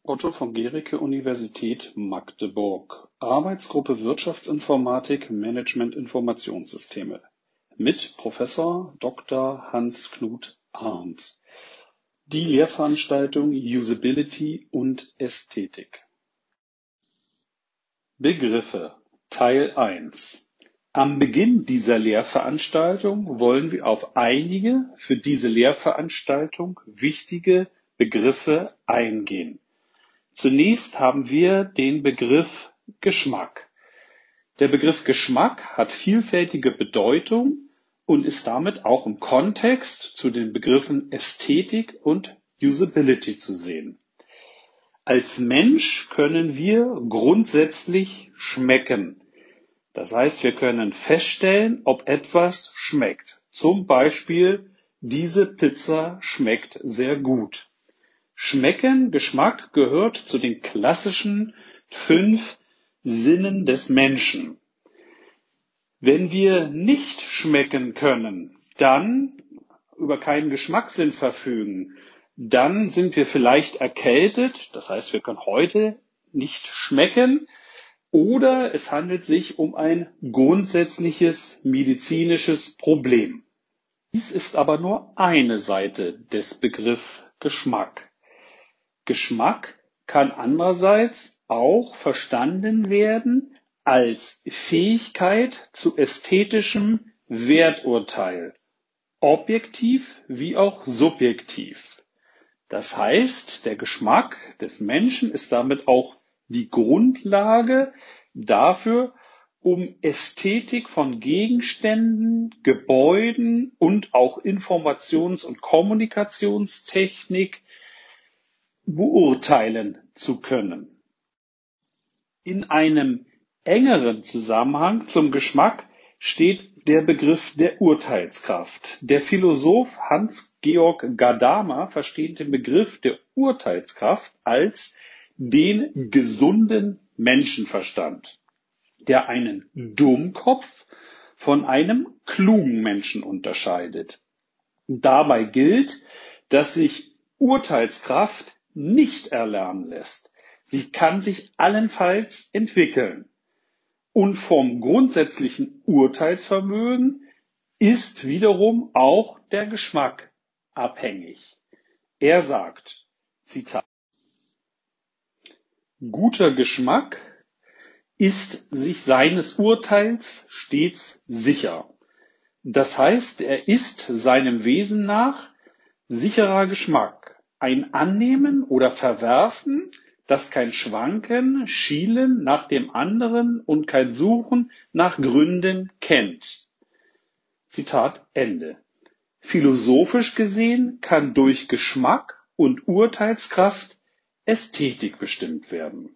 Otto von Guericke, Universität Magdeburg. Arbeitsgruppe Wirtschaftsinformatik, Management Informationssysteme mit Professor Dr. Hans-Knut Arndt. Die Lehrveranstaltung Usability und Ästhetik. Begriffe Teil 1. Am Beginn dieser Lehrveranstaltung wollen wir auf einige für diese Lehrveranstaltung wichtige Begriffe eingehen. Zunächst haben wir den Begriff Geschmack. Der Begriff Geschmack hat vielfältige Bedeutung und ist damit auch im Kontext zu den Begriffen Ästhetik und Usability zu sehen. Als Mensch können wir grundsätzlich schmecken. Das heißt, wir können feststellen, ob etwas schmeckt. Zum Beispiel, diese Pizza schmeckt sehr gut. Schmecken, Geschmack gehört zu den klassischen 5 Sinnen des Menschen. Wenn wir nicht schmecken können, dann über keinen Geschmackssinn verfügen, dann sind wir vielleicht erkältet, das heißt, wir können heute nicht schmecken, oder es handelt sich um ein grundsätzliches medizinisches Problem. Dies ist aber nur eine Seite des Begriffs Geschmack. Geschmack kann andererseits auch verstanden werden als Fähigkeit zu ästhetischem Werturteil, objektiv wie auch subjektiv. Das heißt, der Geschmack des Menschen ist damit auch die Grundlage dafür, um Ästhetik von Gegenständen, Gebäuden und auch Informations- und Kommunikationstechnik beurteilen zu können. In einem engeren Zusammenhang zum Geschmack steht der Begriff der Urteilskraft. Der Philosoph Hans-Georg Gadamer versteht den Begriff der Urteilskraft als den gesunden Menschenverstand, der einen Dummkopf von einem klugen Menschen unterscheidet. Dabei gilt, dass sich Urteilskraft nicht erlernen lässt. Sie kann sich allenfalls entwickeln. Und vom grundsätzlichen Urteilsvermögen ist wiederum auch der Geschmack abhängig. Er sagt, Zitat, guter Geschmack ist sich seines Urteils stets sicher. Das heißt, er ist seinem Wesen nach sicherer Geschmack, ein Annehmen oder Verwerfen, das kein Schwanken, Schielen nach dem anderen und kein Suchen nach Gründen kennt. Zitat Ende. Philosophisch gesehen kann durch Geschmack und Urteilskraft Ästhetik bestimmt werden.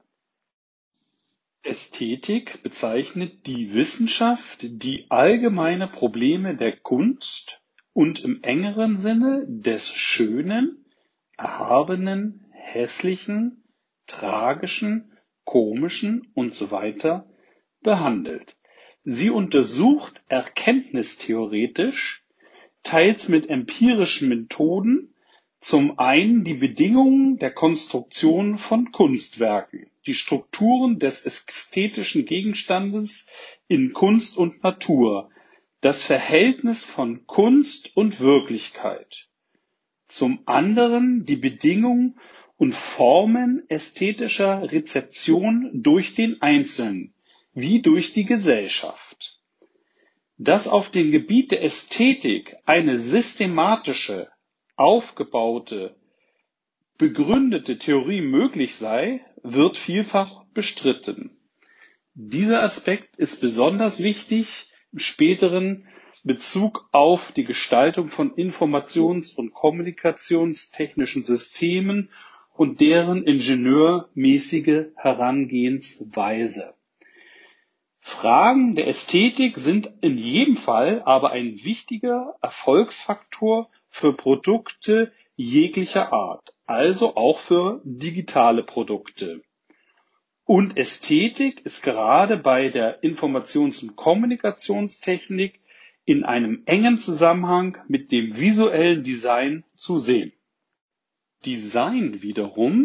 Ästhetik bezeichnet die Wissenschaft, die allgemeine Probleme der Kunst und im engeren Sinne des Schönen, Erhabenen, Hässlichen, Tragischen, Komischen usw. behandelt. Sie untersucht erkenntnistheoretisch, teils mit empirischen Methoden, zum einen die Bedingungen der Konstruktion von Kunstwerken, die Strukturen des ästhetischen Gegenstandes in Kunst und Natur, das Verhältnis von Kunst und Wirklichkeit. Zum anderen die Bedingungen und Formen ästhetischer Rezeption durch den Einzelnen, wie durch die Gesellschaft. Dass auf dem Gebiet der Ästhetik eine systematische, aufgebaute, begründete Theorie möglich sei, wird vielfach bestritten. Dieser Aspekt ist besonders wichtig im späteren Bezug auf die Gestaltung von informations- und kommunikationstechnischen Systemen und deren ingenieurmäßige Herangehensweise. Fragen der Ästhetik sind in jedem Fall aber ein wichtiger Erfolgsfaktor für Produkte jeglicher Art, also auch für digitale Produkte. Und Ästhetik ist gerade bei der Informations- und Kommunikationstechnik in einem engen Zusammenhang mit dem visuellen Design zu sehen. Design wiederum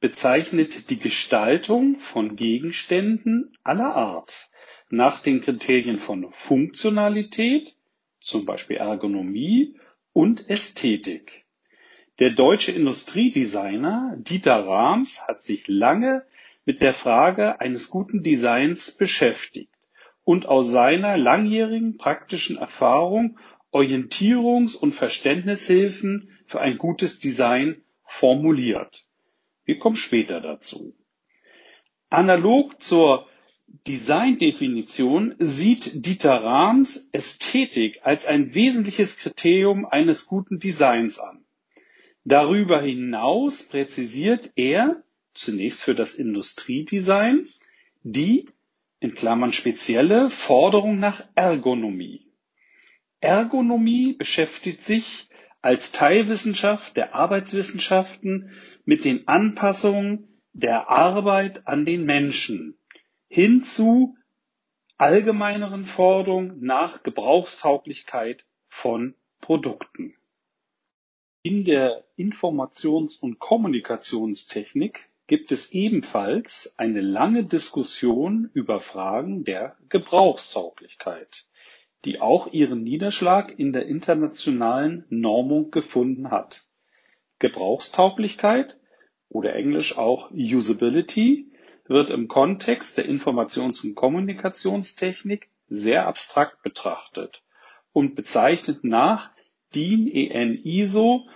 bezeichnet die Gestaltung von Gegenständen aller Art nach den Kriterien von Funktionalität, zum Beispiel Ergonomie, und Ästhetik. Der deutsche Industriedesigner Dieter Rams hat sich lange mit der Frage eines guten Designs beschäftigt und aus seiner langjährigen praktischen Erfahrung Orientierungs- und Verständnishilfen für ein gutes Design formuliert. Wir kommen später dazu. Analog zur Designdefinition sieht Dieter Rams Ästhetik als ein wesentliches Kriterium eines guten Designs an. Darüber hinaus präzisiert er zunächst für das Industriedesign die in Klammern spezielle Forderung nach Ergonomie. Ergonomie beschäftigt sich als Teilwissenschaft der Arbeitswissenschaften mit den Anpassungen der Arbeit an den Menschen hin zu allgemeineren Forderungen nach Gebrauchstauglichkeit von Produkten. In der Informations- und Kommunikationstechnik gibt es ebenfalls eine lange Diskussion über Fragen der Gebrauchstauglichkeit, die auch ihren Niederschlag in der internationalen Normung gefunden hat. Gebrauchstauglichkeit oder englisch auch Usability wird im Kontext der Informations- und Kommunikationstechnik sehr abstrakt betrachtet und bezeichnet nach DIN EN ISO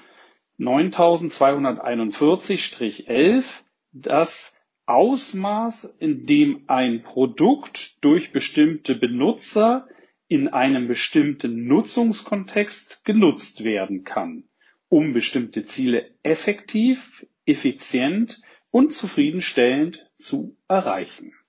9241-11 das Ausmaß, in dem ein Produkt durch bestimmte Benutzer in einem bestimmten Nutzungskontext genutzt werden kann, um bestimmte Ziele effektiv, effizient und zufriedenstellend zu erreichen.